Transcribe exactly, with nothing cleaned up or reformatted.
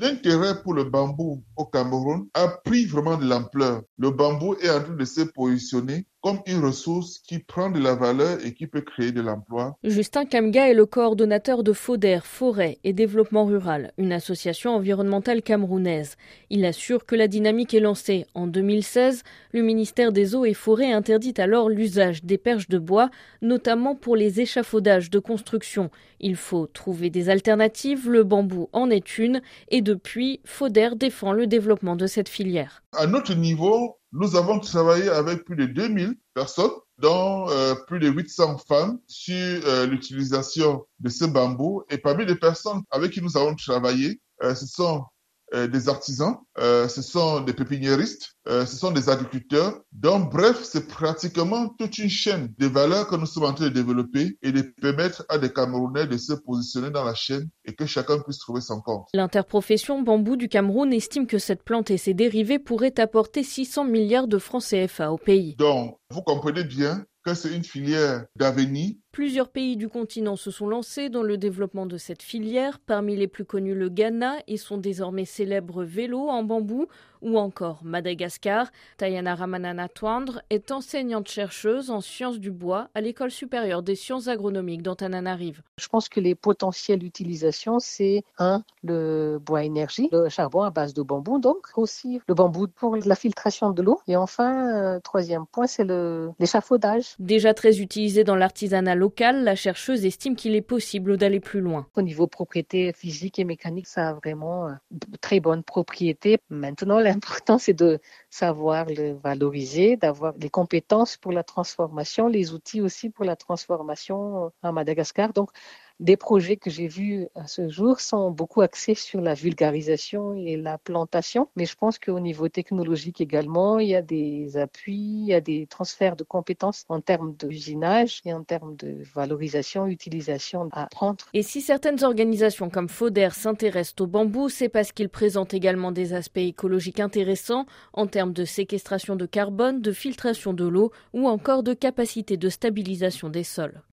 L'intérêt pour le bambou au Cameroun a pris vraiment de l'ampleur. Le bambou est en train de se positionner comme une ressource qui prend de la valeur et qui peut créer de l'emploi. Justin Kamga est le coordonnateur de FODER, Forêt et Développement Rural, une association environnementale camerounaise. Il assure que la dynamique est lancée. En deux mille seize, le ministère des Eaux et Forêts interdit alors l'usage des perches de bois, notamment pour les échafaudages de construction. Il faut trouver des alternatives, le bambou en est une, et depuis, FODER défend le développement de cette filière. À notre niveau, nous avons travaillé avec plus de deux mille personnes, dont euh, plus de huit cents femmes, sur euh, l'utilisation de ce bambou. Et parmi les personnes avec qui nous avons travaillé, euh, ce sont euh, des artisans, euh, ce sont des pépiniéristes, euh, ce sont des agriculteurs. Donc, bref, c'est pratiquement toute une chaîne de valeurs que nous sommes en train de développer et de permettre à des Camerounais de se positionner dans la chaîne et que chacun puisse trouver son compte. L'interprofession bambou du Cameroun estime que cette plante et ses dérivés pourraient apporter six cents milliards de francs C F A au pays. Donc, vous comprenez bien que c'est une filière d'avenir. Plusieurs pays du continent se sont lancés dans le développement de cette filière, parmi les plus connus le Ghana et son désormais célèbre vélo en bambou, ou encore Madagascar. Tayana Ramanana Twandre est enseignante-chercheuse en sciences du bois à l'École supérieure des sciences agronomiques d'Antananarive. Je pense que les potentiels d'utilisation, c'est un, le bois énergie, le charbon à base de bambou, donc aussi le bambou pour la filtration de l'eau. Et enfin, euh, troisième point, c'est le, l'échafaudage. Déjà très utilisé dans l'artisanat local, la chercheuse estime qu'il est possible d'aller plus loin. Au niveau propriété physique et mécanique, ça a vraiment de très bonnes propriétés. Maintenant, l'important, c'est de savoir le valoriser, d'avoir les compétences pour la transformation, les outils aussi pour la transformation à Madagascar. Donc, des projets que j'ai vus à ce jour sont beaucoup axés sur la vulgarisation et la plantation, mais je pense qu'au niveau technologique également, il y a des appuis, il y a des transferts de compétences en termes d'usinage et en termes de valorisation, utilisation à prendre. Et si certaines organisations comme FODER s'intéressent au bambou, c'est parce qu'il présente également des aspects écologiques intéressants en termes de séquestration de carbone, de filtration de l'eau ou encore de capacité de stabilisation des sols.